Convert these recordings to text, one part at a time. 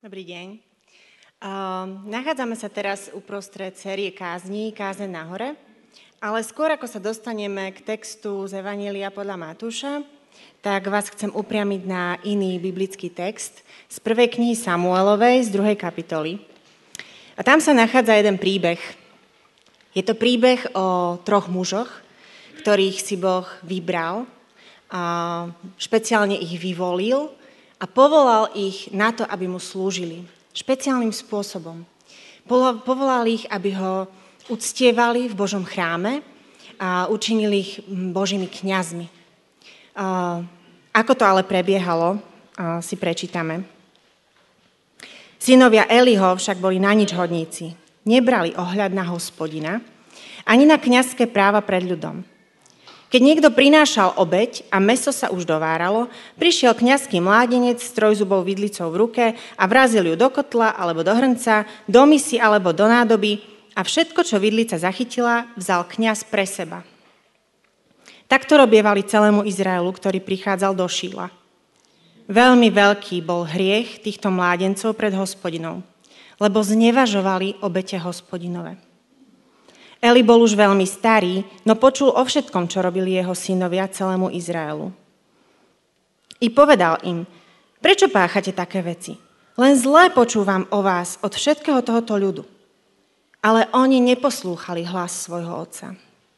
Dobrý deň. Nachádzame sa teraz uprostred série kázní, Kázeň na hore, ale skôr ako sa dostaneme k textu z Evanjelia podľa Matúša, tak vás chcem upriamiť na iný biblický text z prvej knihy Samuelovej, z 2. kapitoly. A tam sa nachádza jeden príbeh. Je to príbeh o 3 mužoch, ktorých si Boh vybral, a špeciálne ich vyvolil a povolal ich na to, aby mu slúžili. Špeciálnym spôsobom. Povolal ich, aby ho uctievali v Božom chráme a učinili ich Božími kňazmi. Ako to ale prebiehalo, si prečítame. Synovia Eliho však boli na nič hodníci. Nebrali ohľad na Hospodina, ani na kňazské práva pred ľudom. Keď niekto prinášal obeť a mäso sa už dováralo, prišiel kňazský mládenec s trojzubou vidlicou v ruke a vrazil ju do kotla alebo do hrnca, do misy alebo do nádoby a všetko, čo vidlica zachytila, vzal kňaz pre seba. Takto robievali celému Izraelu, ktorý prichádzal do Šíla. Veľmi veľký bol hriech týchto mládencov pred Hospodinom, lebo znevažovali obete Hospodinové. Eli bol už veľmi starý, no počul o všetkom, čo robili jeho synovia celému Izraelu. I povedal im, prečo páchate také veci? Len zlé počúvam o vás od všetkého tohoto ľudu. Ale oni neposlúchali hlas svojho otca.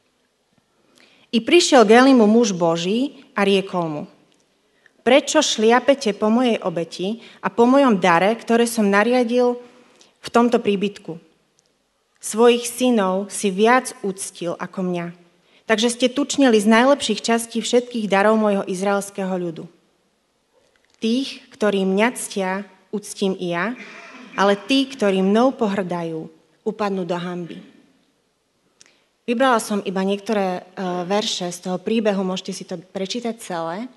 I prišiel k Elimu muž Boží a riekol mu, prečo šliapete po mojej obeti a po mojom dare, ktoré som nariadil v tomto príbytku? Svojich synov si viac uctil ako mňa. Takže ste tučnili z najlepších častí všetkých darov môjho izraelského ľudu. Tých, ktorí mňa ctia, uctím i ja, ale tí, ktorí mnou pohrdajú, upadnú do hanby. Vybrala som iba niektoré verše z toho príbehu, môžete si to prečítať celé.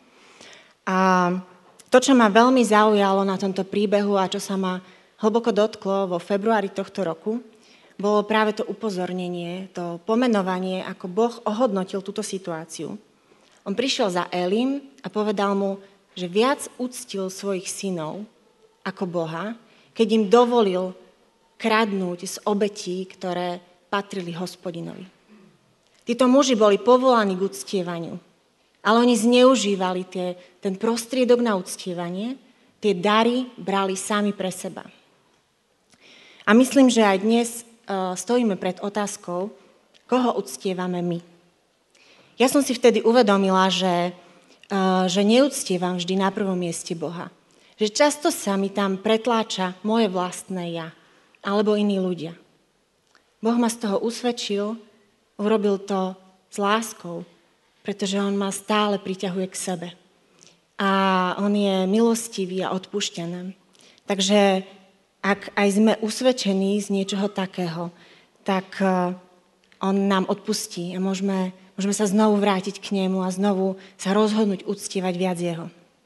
A to, čo ma veľmi zaujalo na tomto príbehu a čo sa ma hlboko dotklo vo februári tohto roku, bolo práve to upozornenie, to pomenovanie, ako Boh ohodnotil túto situáciu. On prišiel za Elim a povedal mu, že viac uctil svojich synov ako Boha, keď im dovolil kradnúť z obetí, ktoré patrili Hospodinovi. Títo muži boli povolaní k uctievaniu, ale oni zneužívali ten prostriedok na uctievanie, tie dary brali sami pre seba. A myslím, že aj dnes stojíme pred otázkou, koho uctievame my. Ja som si vtedy uvedomila, že neúctievam vždy na prvom mieste Boha. Že často sa mi tam pretláča moje vlastné ja, alebo iní ľudia. Boh ma z toho usvedčil, urobil to s láskou, pretože on ma stále priťahuje k sebe. A on je milostivý a odpúšťaný. Takže ak aj sme usvedčení z niečoho takého, tak on nám odpustí a môžeme sa znovu vrátiť k nemu a znovu sa rozhodnúť uctievať viac jeho.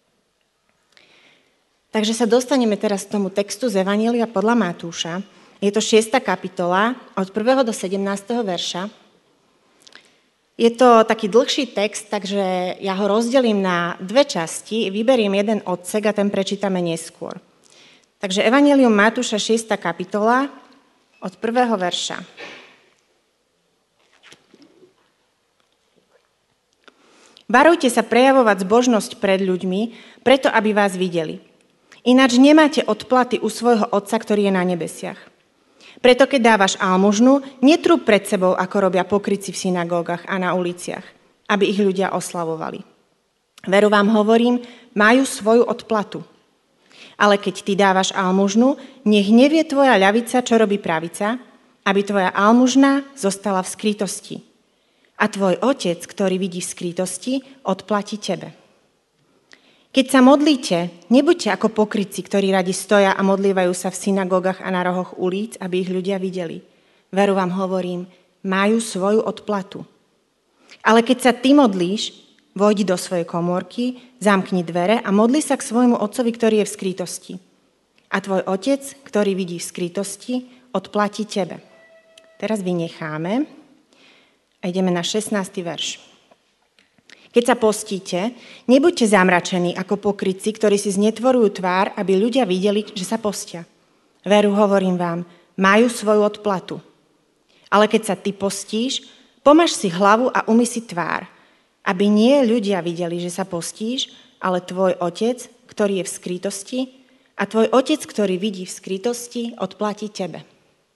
Takže sa dostaneme teraz k tomu textu z Evanjelia podľa Matúša. Je to 6. kapitola od 1. do 17. verša. Je to taký dlhší text, takže ja ho rozdelím na 2 časti, vyberiem jeden odsek a ten prečítame neskôr. Takže Evanjelium Matúša 6. kapitola od 1. verša. Varujte sa prejavovať zbožnosť pred ľuďmi, preto aby vás videli. Ináč nemáte odplaty u svojho Otca, ktorý je na nebesiach. Preto keď dávaš almužnu, netrúb pred sebou, ako robia pokrytci v synagógach a na uliciach, aby ich ľudia oslavovali. Veru vám hovorím, majú svoju odplatu. Ale keď ty dávaš almužnu, nech nevie tvoja ľavica, čo robí pravica, aby tvoja almužna zostala v skrytosti. A tvoj Otec, ktorý vidí v skrytosti, odplatí tebe. Keď sa modlíte, nebuďte ako pokrytci, ktorí radi stoja a modlievajú sa v synagógach a na rohoch ulic, aby ich ľudia videli. Veru vám hovorím, majú svoju odplatu. Ale keď sa ty modlíš, vojdi do svojej komórky, zamkni dvere a modli sa k svojmu otcovi, ktorý je v skrytosti. A tvoj Otec, ktorý vidí v skrytosti, odplatí tebe. Teraz vynecháme a ideme na 16. verš. Keď sa postíte, nebuďte zamračení ako pokrytci, ktorí si znetvorujú tvár, aby ľudia videli, že sa postia. Veru, hovorím vám, majú svoju odplatu. Ale keď sa ty postíš, pomaž si hlavu a umyj si tvár, aby nie ľudia videli, že sa postíš, ale tvoj otec, ktorý je v skrytosti, a tvoj otec, ktorý vidí v skrytosti, odplatí tebe.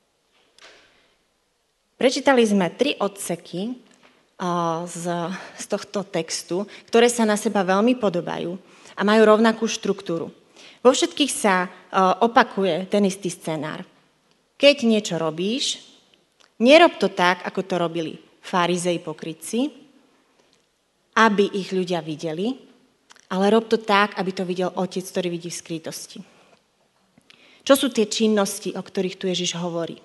Prečítali sme 3 odseky z tohto textu, ktoré sa na seba veľmi podobajú a majú rovnakú štruktúru. Vo všetkých sa opakuje ten istý scenár. Keď niečo robíš, nerob to tak, ako to robili farizei pokrytci, aby ich ľudia videli, ale rob to tak, aby to videl Otec, ktorý vidí v skrytosti. Čo sú tie činnosti, o ktorých tu Ježiš hovorí?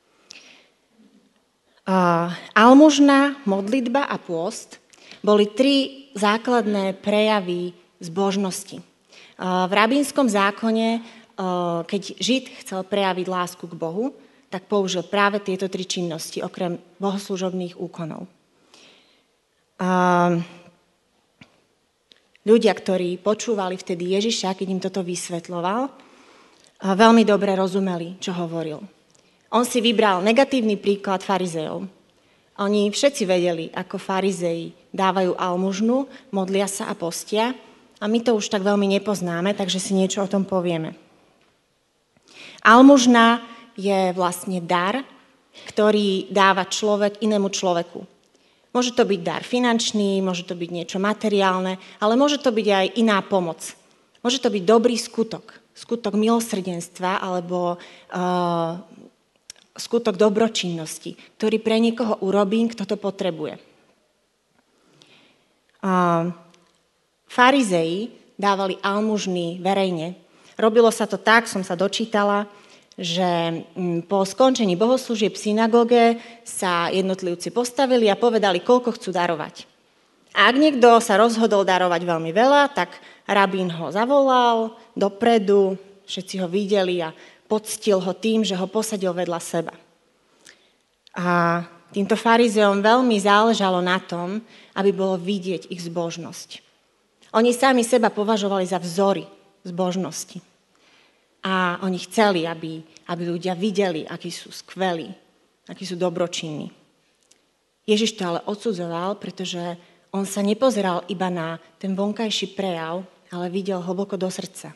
Almužna, modlitba a pôst boli 3 základné prejavy zbožnosti. V rabínskom zákone, keď Žid chcel prejaviť lásku k Bohu, tak použil práve tieto 3 činnosti, okrem bohoslúžobných úkonov. Ľudia, ktorí počúvali vtedy Ježiša, keď im toto vysvetľoval, veľmi dobre rozumeli, čo hovoril. On si vybral negatívny príklad farizejov. Oni všetci vedeli, ako farizeji dávajú almužnu, modlia sa a postia, a my to už tak veľmi nepoznáme, takže si niečo o tom povieme. Almužna je vlastne dar, ktorý dáva človek inému človeku. Môže to byť dar finančný, môže to byť niečo materiálne, ale môže to byť aj iná pomoc. Môže to byť dobrý skutok, skutok milosrdenstva alebo skutok dobročinnosti, ktorý pre niekoho urobím, kto to potrebuje. Farizei dávali almužny verejne. Robilo sa to tak, som sa dočítala, že po skončení bohoslúžieb v synagóge sa jednotlivci postavili a povedali, koľko chcú darovať. A ak niekto sa rozhodol darovať veľmi veľa, tak rabín ho zavolal dopredu, všetci ho videli a poctil ho tým, že ho posadil vedľa seba. A týmto farizeom veľmi záležalo na tom, aby bolo vidieť ich zbožnosť. Oni sami seba považovali za vzory zbožnosti. A oni chceli, aby ľudia videli, akí sú skvelí, akí sú dobročinní. Ježiš to ale odsudzoval, pretože on sa nepozeral iba na ten vonkajší prejav, ale videl hlboko do srdca.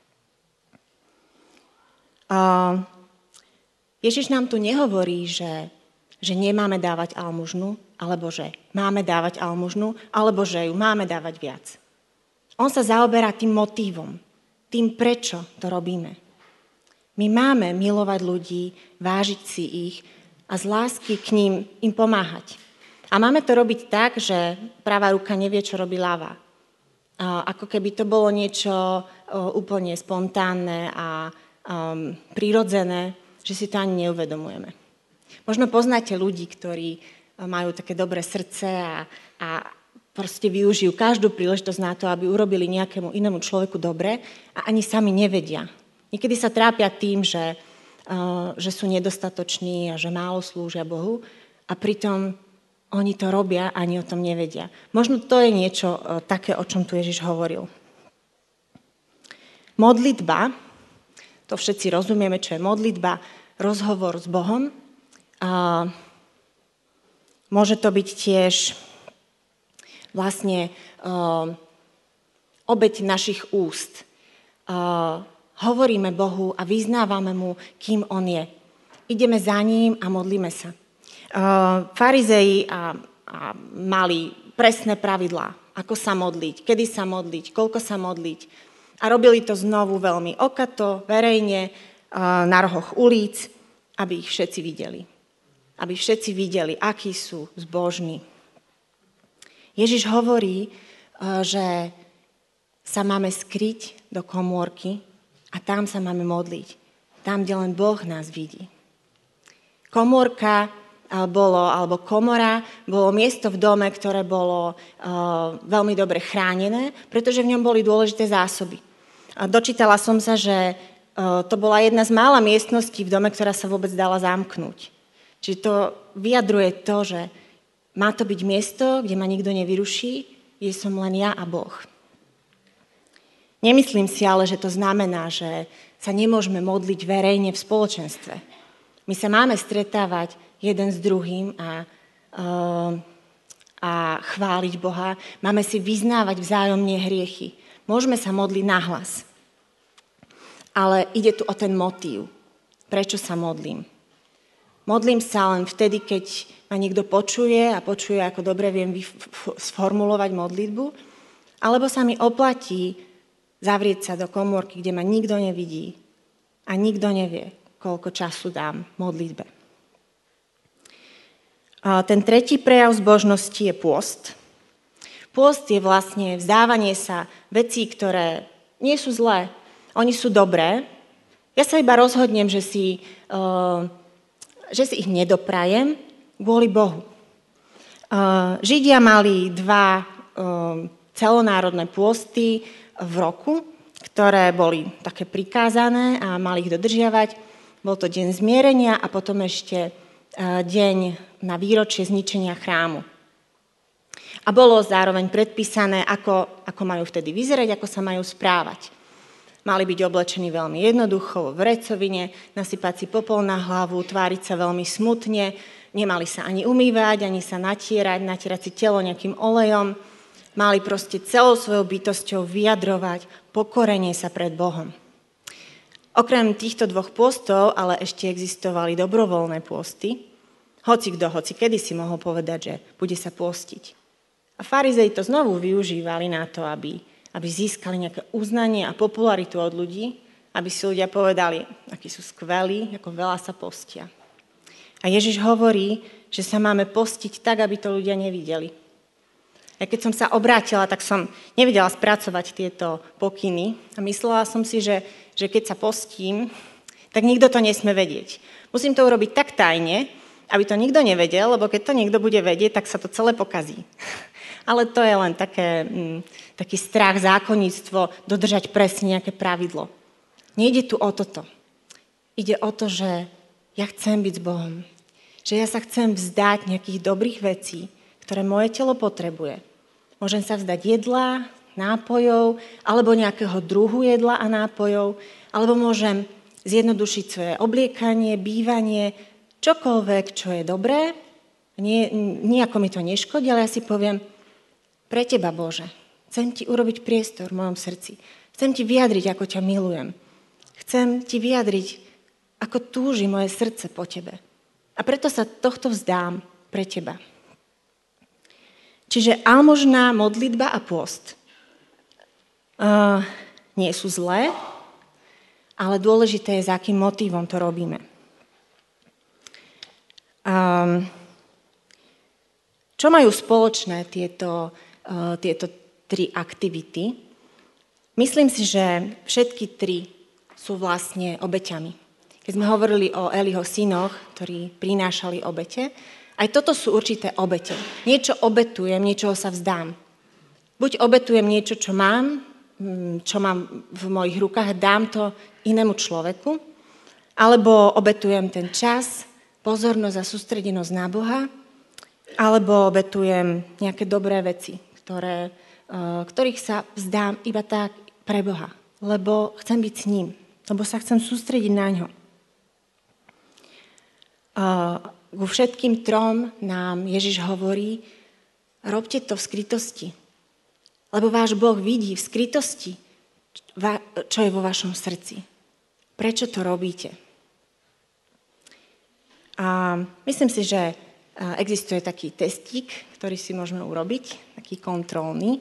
Ježiš nám tu nehovorí, že nemáme dávať almužnu, alebo že máme dávať almužnu, alebo že ju máme dávať viac. On sa zaoberá tým motívom, tým, prečo to robíme. My máme milovať ľudí, vážiť si ich a z lásky k ním im pomáhať. A máme to robiť tak, že pravá ruka nevie, čo robí ľavá. Ako keby to bolo niečo úplne spontánne a prirodzené, že si to ani neuvedomujeme. Možno poznáte ľudí, ktorí majú také dobré srdce a proste využijú každú príležitosť na to, aby urobili nejakému inému človeku dobre a ani sami nevedia. Niekedy sa trápia tým, že sú nedostatoční a že málo slúžia Bohu a pritom oni to robia a ani o tom nevedia. Možno to je niečo také, o čom tu Ježiš hovoril. Modlitba, to všetci rozumieme, čo je modlitba, rozhovor s Bohom. Môže to byť tiež vlastne obeť našich úst. Hovoríme Bohu a vyznávame mu, kým on je. Ideme za ním a modlíme sa. Farizei mali presné pravidlá, ako sa modliť, kedy sa modliť, koľko sa modliť. A robili to znovu veľmi okato, verejne, na rohoch ulic, aby ich všetci videli. Aby všetci videli, akí sú zbožní. Ježiš hovorí, že sa máme skryť do komórky a tam sa máme modliť. Tam, kde len Boh nás vidí. Komórka alebo komora bolo miesto v dome, ktoré bolo veľmi dobre chránené, pretože v ňom boli dôležité zásoby. Dočítala som sa, že to bola jedna z mála miestností v dome, ktorá sa vôbec dala zamknúť. Čiže to vyjadruje to, že má to byť miesto, kde ma nikto nevyruší, je kde som len ja a Boh. Nemyslím si ale, že to znamená, že sa nemôžeme modliť verejne v spoločenstve. My sa máme stretávať jeden s druhým a chváliť Boha. Máme si vyznávať vzájomne hriechy. Môžeme sa modliť nahlas. Ale ide tu o ten motív. Prečo sa modlím? Modlím sa len vtedy, keď ma niekto počuje, ako dobre viem sformulovať modlitbu, alebo sa mi oplatí zavrieť sa do komórky, kde ma nikto nevidí a nikto nevie, koľko času dám modlitbe. A ten tretí prejav zbožnosti je pôst. Pôst je vlastne vzdávanie sa vecí, ktoré nie sú zlé, oni sú dobré. Ja sa iba rozhodnem, že si ich nedoprajem kvôli Bohu. Židia mali 2 celonárodné pôsty v roku, ktoré boli také prikázané a mali ich dodržiavať. Bol to deň zmierenia a potom ešte deň na výročie zničenia chrámu. A bolo zároveň predpísané, ako majú vtedy vyzerať, ako sa majú správať. Mali byť oblečení veľmi jednoducho, v vrecovine, nasypať si popol na hlavu, tváriť sa veľmi smutne, nemali sa ani umývať, ani sa natierať si telo nejakým olejom. Mali proste celou svojou bytosťou vyjadrovať pokorenie sa pred Bohom. Okrem týchto 2 pôstov ale ešte existovali dobrovoľné pôsty. Hoci kedy si mohol povedať, že bude sa pôstiť. A farizei to znovu využívali na to, aby získali nejaké uznanie a popularitu od ľudí, aby si ľudia povedali, akí sú skvelí, ako veľa sa postia. A Ježiš hovorí, že sa máme postiť tak, aby to ľudia nevideli. A keď som sa obrátila, tak som nevedela spracovať tieto pokyny a myslela som si, že keď sa postím, tak nikto to nesmie vedieť. Musím to urobiť tak tajne, aby to nikto nevedel, lebo keď to niekto bude vedieť, tak sa to celé pokazí. Ale to je len taký strach, zákonníctvo, dodržať presne nejaké pravidlo. Nejde tu o toto. Ide o to, že ja chcem byť s Bohom. Že ja sa chcem vzdať nejakých dobrých vecí, ktoré moje telo potrebuje. Môžem sa vzdať jedla, nápojov, alebo nejakého druhu jedla a nápojov, alebo môžem zjednodušiť svoje obliekanie, bývanie, čokoľvek, čo je dobré. Nijako mi to neškodí, ale ja si poviem, pre teba, Bože, chcem ti urobiť priestor v mojom srdci. Chcem ti vyjadriť, ako ťa milujem. Chcem ti vyjadriť, ako túži moje srdce po tebe. A preto sa tohto vzdám pre teba. Čiže almužná, modlitba a pôst nie sú zlé, ale dôležité je, za akým motívom to robíme. Čo majú spoločné tieto 3 aktivity? Myslím si, že všetky 3 sú vlastne obeťami. Keď sme hovorili o Eliho synoch, ktorí prinášali obete, aj toto sú určité obete. Niečo obetujem, niečoho sa vzdám. Buď obetujem niečo, čo mám v mojich rukách, dám to inému človeku, alebo obetujem ten čas, pozornosť a sústredenosť na Boha, alebo obetujem nejaké dobré veci, ktorých sa vzdám iba tak pre Boha, lebo chcem byť s ním, lebo sa chcem sústrediť na ňo. Ku všetkým 3 nám Ježiš hovorí, robte to v skrytosti, lebo váš Boh vidí v skrytosti, čo je vo vašom srdci. Prečo to robíte? A myslím si, že existuje taký testík, ktorý si môžeme urobiť, taký kontrolný.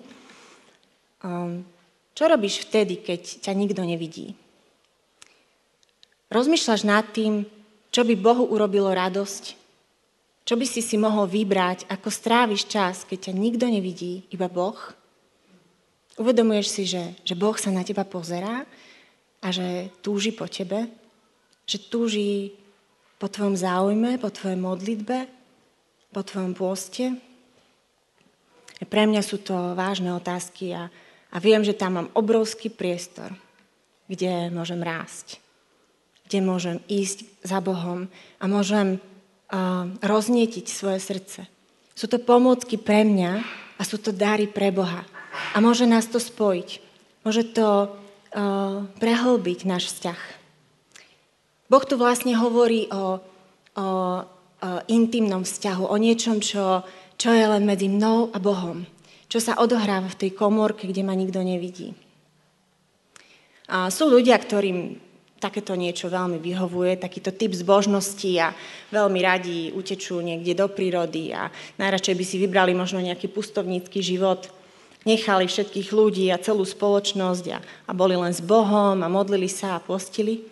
Čo robíš vtedy, keď ťa nikto nevidí? Rozmýšľaš nad tým, čo by Bohu urobilo radosť? Čo by si mohol vybrať, ako stráviš čas, keď ťa nikto nevidí, iba Boh? Uvedomuješ si, že Boh sa na teba pozerá a že túži po tebe? Že túži po tvojom záujme, po tvojej modlitbe, po tvojom pôste? Pre mňa sú to vážne otázky a viem, že tam mám obrovský priestor, kde môžem rásť, kde môžem ísť za Bohom a môžem roznietiť svoje srdce. Sú to pomôcky pre mňa, a sú to dary pre Boha. A môže nás to spojiť. Môže to prehlbiť náš vzťah. Boh tu vlastne hovorí o intimnom vzťahu, o niečom, čo je len medzi mnou a Bohom. Čo sa odohráva v tej komórke, kde ma nikto nevidí. A sú ľudia, ktorým takéto niečo veľmi vyhovuje, takýto typ zbožnosti a veľmi radi utečú niekde do prírody a najradšej by si vybrali možno nejaký pustovnícky život, nechali všetkých ľudí a celú spoločnosť a boli len s Bohom a modlili sa a postili.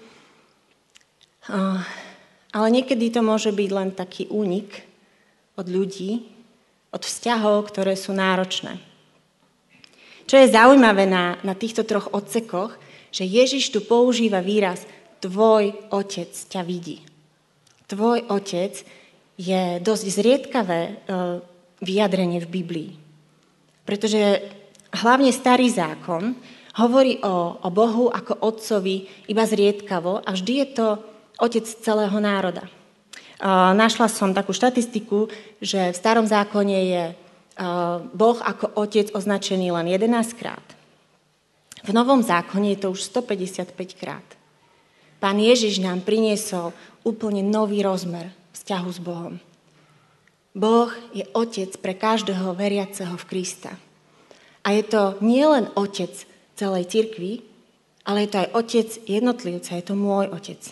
Ale niekedy to môže byť len taký únik od ľudí, od vzťahov, ktoré sú náročné. Čo je zaujímavé na týchto troch odsekoch, že Ježiš tu používa výraz tvoj otec ťa vidí. Tvoj otec je dosť zriedkavé vyjadrenie v Biblii. Pretože hlavne Starý zákon hovorí o Bohu ako otcovi iba zriedkavo a vždy je to otec celého národa. Našla som takú štatistiku, že v Starom zákone je Boh ako otec označený len 11 krát. V Novom zákone je to už 155 krát. Pán Ježiš nám priniesol úplne nový rozmer vzťahu s Bohom. Boh je otec pre každého veriaceho v Krista. A je to nielen otec celej cirkvi, ale je to aj otec jednotlivca, je to môj otec.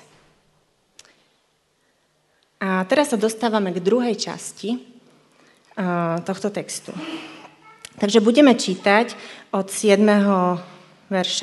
A teraz sa dostávame k druhej časti tohto textu. Takže budeme čítať od 7. verša.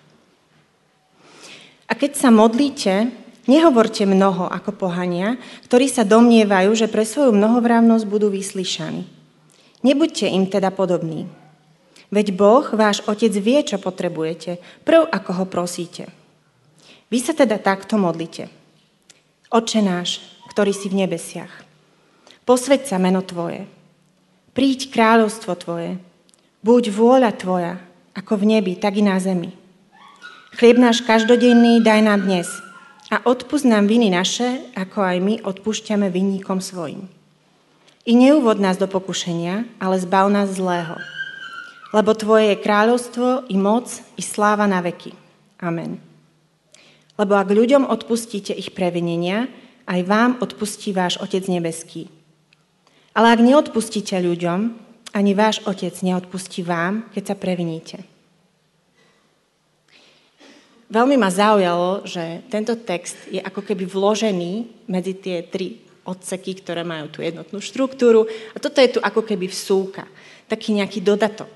A keď sa modlíte, nehovorte mnoho ako pohania, ktorí sa domnievajú, že pre svoju mnohovrávnosť budú vyslyšaní. Nebuďte im teda podobní. Veď Boh, váš otec, vie, čo potrebujete, prv ako ho prosíte. Vy sa teda takto modlite. Otče náš, ktorý si v nebesiach, posväť sa meno Tvoje. Príď kráľovstvo Tvoje. Buď vôľa Tvoja, ako v nebi, tak i na zemi. Chlieb náš každodenný daj nám dnes a odpusť nám viny naše, ako aj my odpúšťame vinníkom svojim. I neuvod nás do pokušenia, ale zbav nás zlého. Lebo Tvoje je kráľovstvo, i moc, i sláva na veky. Amen. Lebo ak ľuďom odpustíte ich previnenia, aj vám odpustí váš Otec nebeský. Ale ak neodpustíte ľuďom, ani váš Otec neodpustí vám, keď sa previníte. Veľmi ma zaujalo, že tento text je ako keby vložený medzi tie tri odseky, ktoré majú tú jednotnú štruktúru. A toto je tu ako keby vsúka, taký nejaký dodatok.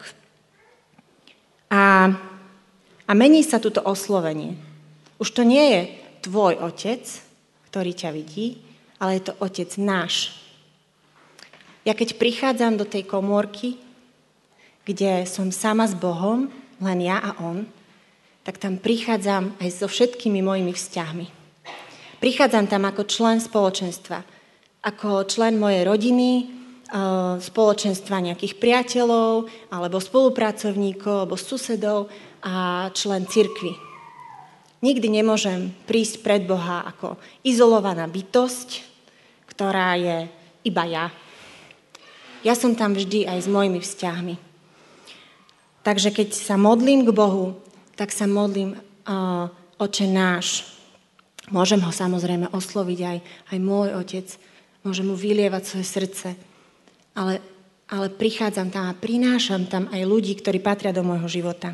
A mení sa toto oslovenie. Už to nie je tvoj otec, ktorý ťa vidí, ale je to otec náš. Ja keď prichádzam do tej komórky, kde som sama s Bohom, len ja a on, tak tam prichádzam aj so všetkými mojimi vzťahmi. Prichádzam tam ako člen spoločenstva, ako člen mojej rodiny, spoločenstva nejakých priateľov, alebo spolupracovníkov, alebo susedov a člen cirkvi. Nikdy nemôžem prísť pred Boha ako izolovaná bytosť, ktorá je iba ja. Ja som tam vždy aj s mojimi vzťahmi. Takže keď sa modlím k Bohu, tak sa modlím Otče náš. Môžem ho samozrejme osloviť aj môj otec. Môžem mu vylievať svoje srdce. Ale prichádzam tam a prinášam tam aj ľudí, ktorí patria do môjho života.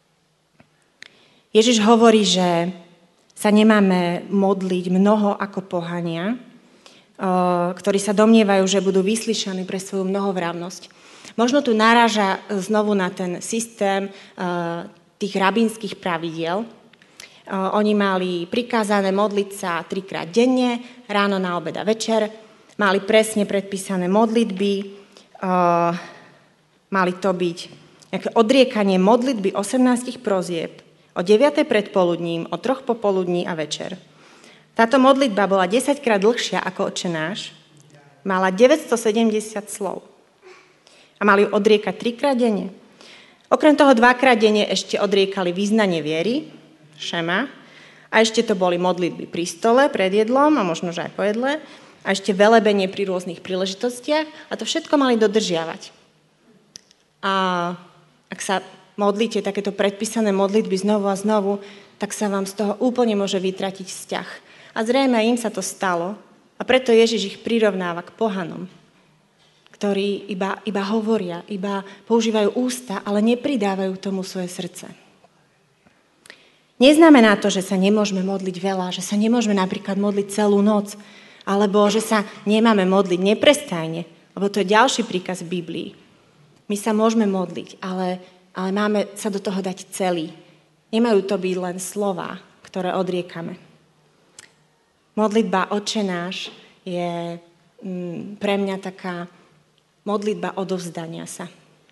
Ježiš hovorí, že sa nemáme modliť mnoho ako pohania, ktorí sa domnievajú, že budú vyslyšaní pre svoju mnohovrávnosť. Možno tu naráža znovu na ten systém tých rabínskych pravidiel. Oni mali prikázané modliť sa 3-krát denne, ráno, na obed a večer. Mali presne predpísané modlitby. Mali to byť nejaké odriekanie modlitby 18 prozieb, o 9. predpoludním, o 3 popoludní a večer. Táto modlitba bola 10-krát dlhšia ako Otče náš. Mala 970 slov. A mali ju odriekať 3-krát denne. Okrem toho 2-krát denne ešte odriekali vyznanie viery, šema, a ešte to boli modlitby pri stole, pred jedlom a možno, že aj po jedle, a ešte velebenie pri rôznych príležitostiach a to všetko mali dodržiavať. A ak sa modlíte takéto predpísané modlitby znovu a znovu, tak sa vám z toho úplne môže vytratiť vzťah. A zrejme im sa to stalo a preto Ježiš ich prirovnáva k pohanom, ktorí iba hovoria, iba používajú ústa, ale nepridávajú tomu svoje srdce. Neznamená to, že sa nemôžeme modliť veľa, že sa nemôžeme napríklad modliť celú noc, alebo že sa nemáme modliť neprestajne, lebo to je ďalší príkaz v Biblii. My sa môžeme modliť, ale máme sa do toho dať celý. Nemajú to byť len slová, ktoré odriekame. Modlitba Otče náš je pre mňa taká modlitba odovzdania sa.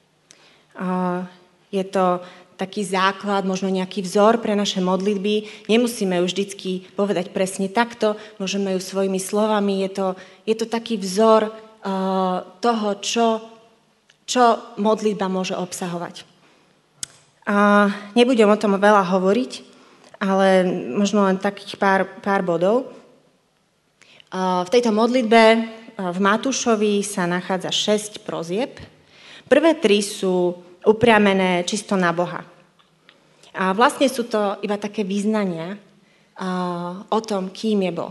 Je to taký základ, možno nejaký vzor pre naše modlitby. Nemusíme ju vždycky povedať presne takto, môžeme ju svojimi slovami. Je to taký vzor toho, čo modlitba môže obsahovať. Nebudem o tom veľa hovoriť, ale možno len takých pár bodov. V tejto modlitbe v Matúšovi sa nachádza 6 prozieb. Prvé 3 sú upriamené čisto na Boha. A vlastne sú to iba také vyznania o tom, kým je Boh.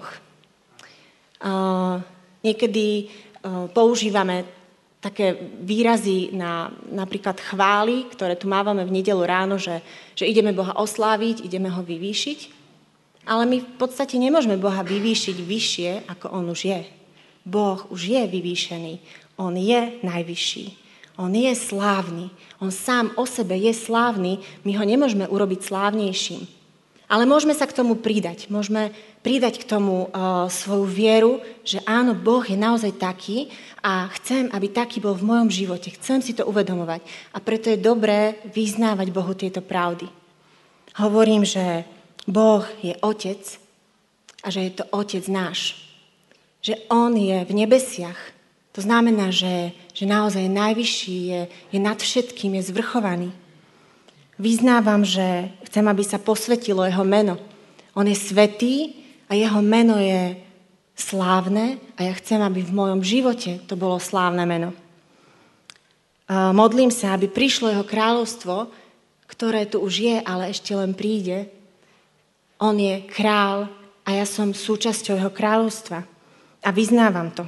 Niekedy používame také výrazy na napríklad chvály, ktoré tu mávame v nedeľu ráno, že ideme Boha osláviť, ideme ho vyvýšiť. Ale my v podstate nemôžeme Boha vyvýšiť vyššie, ako on už je. Boh už je vyvýšený. On je najvyšší. On je slávny. On sám o sebe je slávny. My ho nemôžeme urobiť slávnejším. Ale môžeme sa k tomu pridať. Môžeme pridať k tomu svoju vieru, že áno, Boh je naozaj taký a chcem, aby taký bol v mojom živote. Chcem si to uvedomovať. A preto je dobré vyznávať Bohu tieto pravdy. Hovorím, že Boh je Otec a že je to Otec náš. Že On je v nebesiach. To znamená, že naozaj najvyšší je nad všetkým, je zvrchovaný. Vyznávam, že chcem, aby sa posvetilo jeho meno. On je svätý a jeho meno je slávne a ja chcem, aby v mojom živote to bolo slávne meno. Modlím sa, aby prišlo jeho kráľovstvo, ktoré tu už je, ale ešte len príde. On je kráľ a ja som súčasťou jeho kráľovstva a vyznávam to.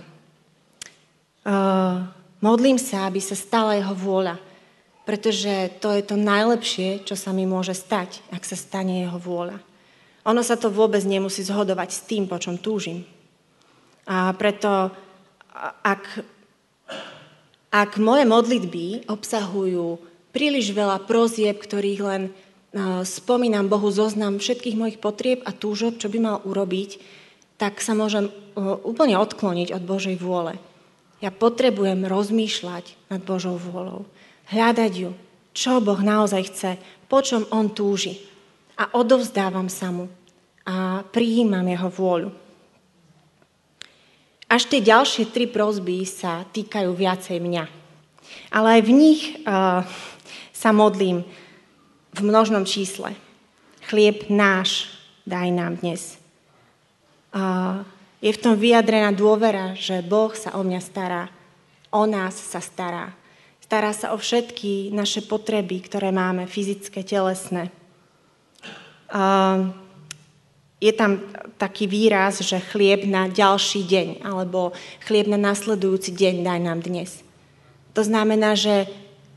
Modlím sa, aby sa stala jeho vôľa, pretože to je to najlepšie, čo sa mi môže stať, ak sa stane jeho vôľa. Ono sa to vôbec nemusí zhodovať s tým, po čom túžim. A preto, ak moje modlitby obsahujú príliš veľa prozieb, ktorých len spomínam Bohu zoznam všetkých mojich potrieb a túžob, čo by mal urobiť, tak sa môžem úplne odkloniť od Božej vôle. Ja potrebujem rozmýšľať nad Božou vôľou, hľadať ju, čo Boh naozaj chce, po čom on túži. A odovzdávam sa mu a prijímam jeho vôľu. Až tie ďalšie 3 prosby sa týkajú viacej mňa. Ale aj v nich sa modlím v množnom čísle. Chlieb náš daj nám dnes. Je v tom vyjadrená dôvera, že Boh sa o mňa stará, o nás sa stará. Stará sa o všetky naše potreby, ktoré máme, fyzické, telesné. Je tam taký výraz, že chlieb na ďalší deň, alebo chlieb na nasledujúci deň daj nám dnes. To znamená, že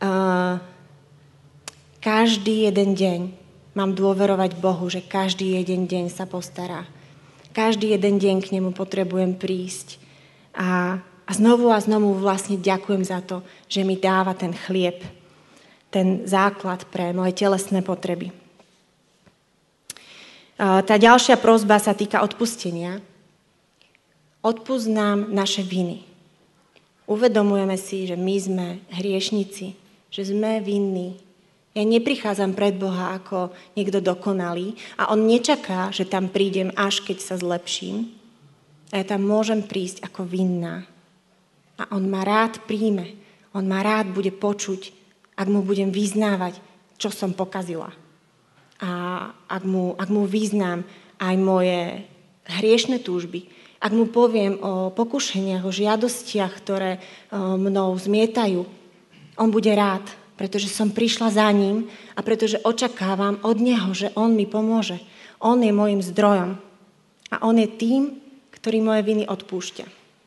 každý jeden deň mám dôverovať Bohu, že každý jeden deň sa postará. Každý jeden deň k nemu potrebujem prísť. A znovu vlastne ďakujem za to, že mi dáva ten chlieb, ten základ pre moje telesné potreby. Tá ďalšia prosba sa týka odpustenia. Odpusť nám naše viny. Uvedomujeme si, že my sme hriešnici, že sme vinní. Ja neprichádzam pred Boha ako niekto dokonalý a on nečaká, že tam prídem, až keď sa zlepším. A ja tam môžem prísť ako vinná. A on ma rád príjme. On ma rád bude počuť, ak mu budem vyznávať, čo som pokazila. A ak mu vyznám aj moje hriešne túžby, ak mu poviem o pokušeniach, o žiadostiach, ktoré mnou zmietajú, on bude rád pretože som prišla za ním a pretože očakávam od neho, že on mi pomôže. On je môjim zdrojom a on je tým, ktorý moje viny odpúšťa.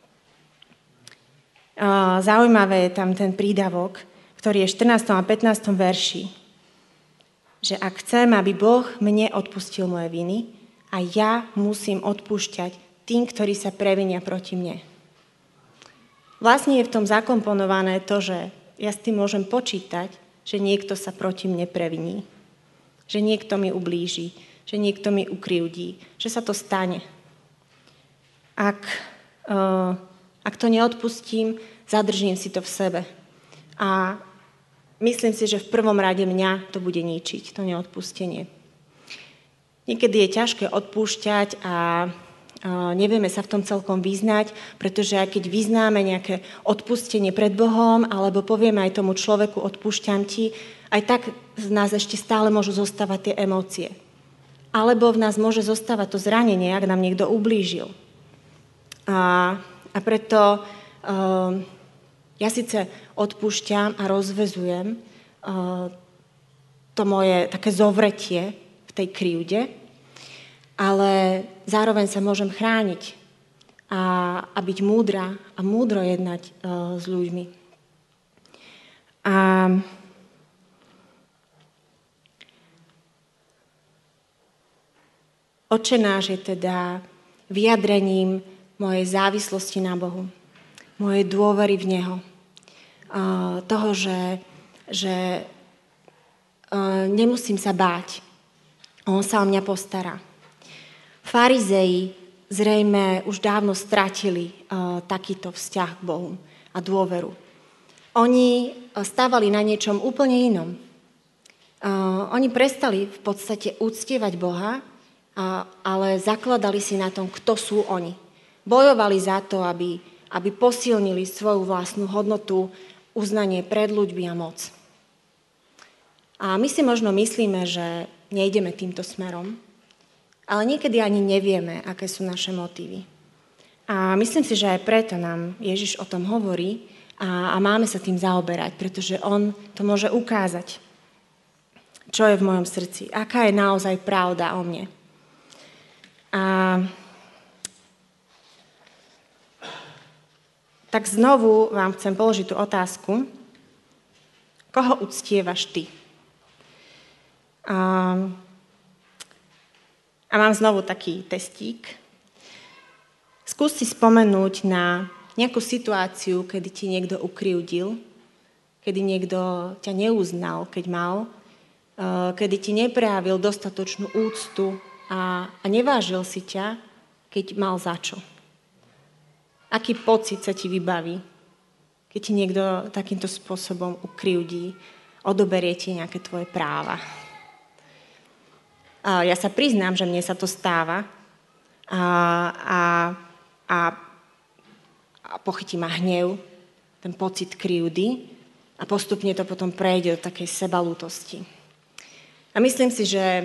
Zaujímavé je tam ten prídavok, ktorý je v 14. a 15. verši, že ak chcem, aby Boh mne odpustil moje viny, a ja musím odpúšťať tým, ktorí sa previnia proti mne. Vlastne je v tom zakomponované to, že ja s tým môžem počítať, že niekto sa proti mne previní, že niekto mi ublíži, že niekto mi ukrivdí, že sa to stane. Ak to neodpustím, zadržím si to v sebe. A myslím si, že v prvom rade mňa to bude ničiť, to neodpustenie. Niekedy je ťažké odpúšťať a nevieme sa v tom celkom vyznať, pretože aj keď vyznáme nejaké odpustenie pred Bohom alebo povieme aj tomu človeku odpúšťam ti, aj tak z nás ešte stále môžu zostávať tie emócie. Alebo v nás môže zostávať to zranenie, ak nám niekto ublížil. A preto ja síce odpúšťam a rozvezujem to moje také zovretie v tej krivde, ale zároveň sa môžem chrániť a byť múdra a múdro jednať s ľuďmi. A Otče náš je teda vyjadrením mojej závislosti na Bohu, mojej dôvery v Neho, toho, že nemusím sa báť, on sa o mňa postará. Farizei zrejme už dávno stratili takýto vzťah k Bohu a dôveru. Oni stávali na niečom úplne inom. Oni prestali v podstate uctievať Boha, ale zakladali si na tom, kto sú oni. Bojovali za to, aby posilnili svoju vlastnú hodnotu, uznanie pred ľuďmi a moc. A my si možno myslíme, že nejdeme týmto smerom, ale niekedy ani nevieme, aké sú naše motívy. A myslím si, že aj preto nám Ježiš o tom hovorí a máme sa tým zaoberať, pretože on to môže ukázať, čo je v mojom srdci, aká je naozaj pravda o mne. Tak znovu vám chcem položiť tú otázku, koho uctievaš ty? A mám znovu taký testík. Skús si spomenúť na nejakú situáciu, kedy ti niekto ukrivdil, kedy niekto ťa neuznal, keď mal, kedy ti neprejavil dostatočnú úctu a nevážil si ťa, keď mal za čo. Aký pocit sa ti vybaví, keď ti niekto takýmto spôsobom ukrivdí, odoberie ti nejaké tvoje práva. Ja sa priznám, že mne sa to stáva a pochytí ma hnev, ten pocit krivdy a postupne to potom prejde do takej sebalútosti. A myslím si, že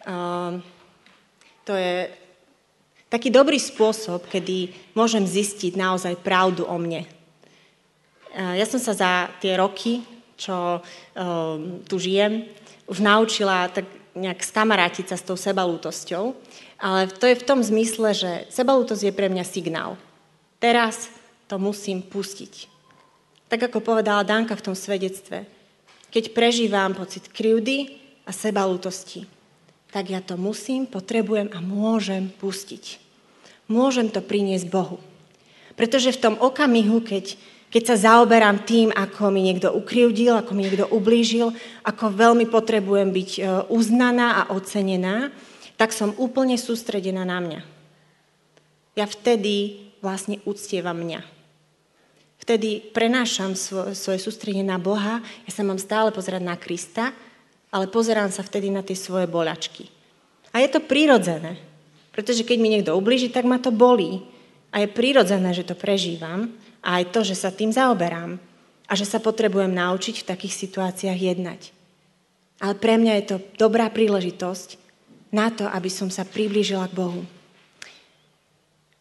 to je taký dobrý spôsob, kedy môžem zistiť naozaj pravdu o mne. Ja som sa za tie roky, čo tu žijem, už naučila tak nejak skamarátiť sa s tou sebalútosťou, ale to je v tom zmysle, že sebalútosť je pre mňa signál. Teraz to musím pustiť. Tak ako povedala Danka v tom svedectve, keď prežívam pocit krivdy a sebalútosti, tak ja to musím, potrebujem a môžem pustiť. Môžem to priniesť Bohu. Pretože v tom okamihu, keď sa zaoberám tým, ako mi niekto ukrivdil, ako mi niekto ublížil, ako veľmi potrebujem byť uznaná a ocenená, tak som úplne sústredená na mňa. Ja vtedy vlastne uctievam mňa. Vtedy prenášam svoje sústredenie na Boha, ja sa mám stále pozerať na Krista, ale pozerám sa vtedy na tie svoje boľačky. A je to prirodzené, pretože keď mi niekto ublíži, tak ma to bolí. A je prirodzené, že to prežívam, a aj to, že sa tým zaoberám a že sa potrebujem naučiť v takých situáciách jednať. Ale pre mňa je to dobrá príležitosť na to, aby som sa priblížila k Bohu.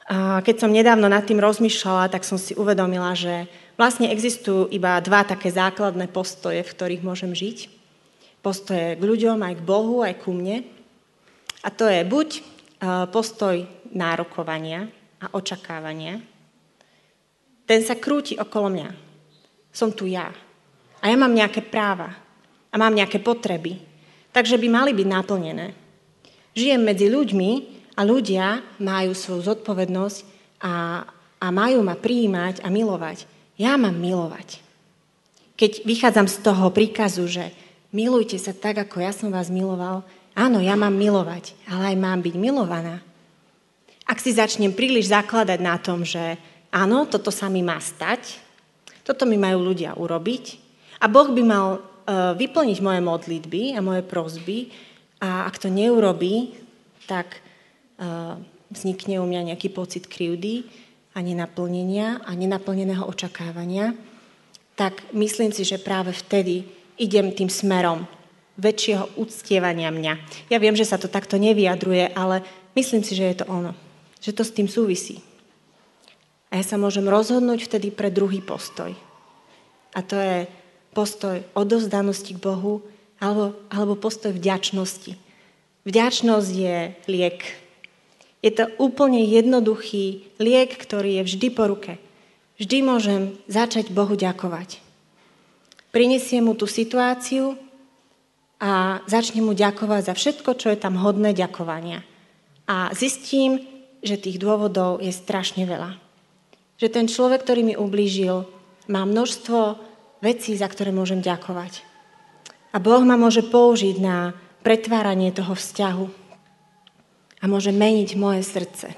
Keď som nedávno nad tým rozmýšľala, tak som si uvedomila, že vlastne existujú iba dva také základné postoje, v ktorých môžem žiť. Postoje k ľuďom, aj k Bohu, aj ku mne. A to je buď postoj nárokovania a očakávania. Ten sa krúti okolo mňa. Som tu ja. A ja mám nejaké práva. A mám nejaké potreby. Takže by mali byť naplnené. Žijem medzi ľuďmi a ľudia majú svoju zodpovednosť a majú ma prijímať a milovať. Ja mám milovať. Keď vychádzam z toho príkazu, že milujte sa tak, ako ja som vás miloval, áno, ja mám milovať, ale aj mám byť milovaná. Ak si začnem príliš zakladať na tom, že áno, toto sa mi má stať, toto mi majú ľudia urobiť a Boh by mal vyplniť moje modlitby a moje prosby a ak to neurobí, tak vznikne u mňa nejaký pocit krivdy a nenaplnenia a nenaplneného očakávania, tak myslím si, že práve vtedy idem tým smerom väčšieho uctievania mňa. Ja viem, že sa to takto nevyjadruje, ale myslím si, že je to ono. Že to s tým súvisí. A ja sa môžem rozhodnúť vtedy pre druhý postoj. A to je postoj odovzdanosti k Bohu alebo postoj vďačnosti. Vďačnosť je liek. Je to úplne jednoduchý liek, ktorý je vždy po ruke. Vždy môžem začať Bohu ďakovať. Prinesiem mu tú situáciu a začnem mu ďakovať za všetko, čo je tam hodné ďakovania. A zistím, že tých dôvodov je strašne veľa. Že ten človek, ktorý mi ublížil, má množstvo vecí, za ktoré môžem ďakovať. A Boh ma môže použiť na pretváranie toho vzťahu a môže meniť moje srdce.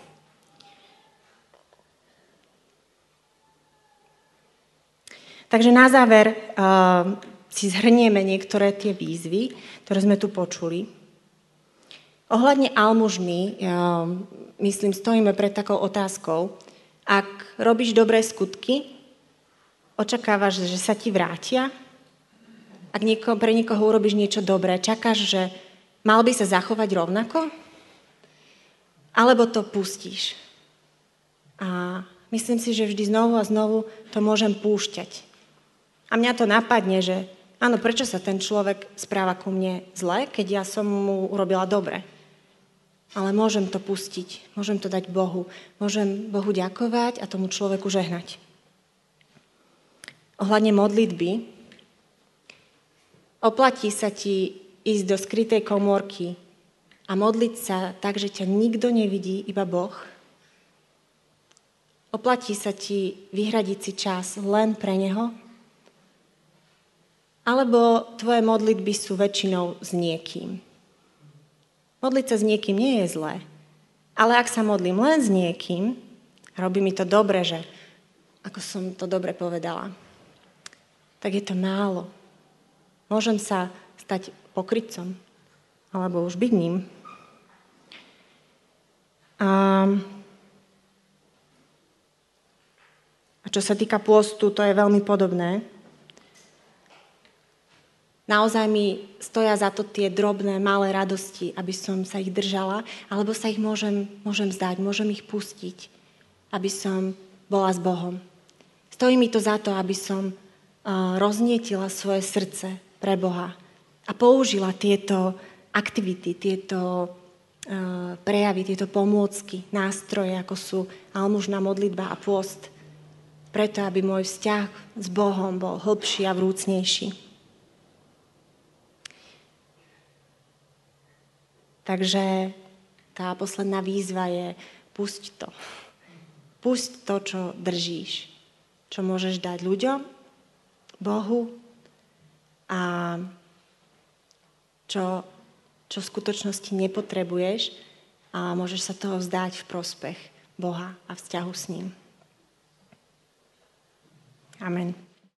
Takže na záver si zhrnieme niektoré tie výzvy, ktoré sme tu počuli. Ohľadne almužny, myslím, stojíme pred takou otázkou. Ak robíš dobré skutky, očakávaš, že sa ti vrátia? Ak pre niekoho urobíš niečo dobré, čakáš, že mal by sa zachovať rovnako? Alebo to pustíš? A myslím si, že vždy znovu a znovu to môžem púšťať. A mňa to napadne, že áno, prečo sa ten človek správa ku mne zle, keď ja som mu urobila dobre? Ale môžem to pustiť, môžem to dať Bohu. Môžem Bohu ďakovať a tomu človeku žehnať. Ohľadne modlitby, oplatí sa ti ísť do skrytej komórky a modliť sa tak, že ťa nikto nevidí, iba Boh. Oplatí sa ti vyhradiť si čas len pre Neho? Alebo tvoje modlitby sú väčšinou s niekým? Modliť sa s niekým nie je zlé. Ale ak sa modlím len s niekým, robí mi to dobre, že ako som to dobre povedala, tak je to málo. Môžem sa stať pokrytcom, alebo už byť ním. A čo sa týka pôstu, to je veľmi podobné. Naozaj mi stoja za to tie drobné, malé radosti, aby som sa ich držala, alebo sa ich môžem vzdať, môžem ich pustiť, aby som bola s Bohom. Stojí mi to za to, aby som roznietila svoje srdce pre Boha a použila tieto aktivity, tieto prejavy, tieto pomôcky, nástroje, ako sú almužná modlitba a pôst, preto, aby môj vzťah s Bohom bol hlbší a vrúcnejší. Takže tá posledná výzva je pusť to. Pusť to, čo držíš, čo môžeš dať ľuďom, Bohu a čo v skutočnosti nepotrebuješ a môžeš sa toho vzdať v prospech Boha a vzťahu s ním. Amen.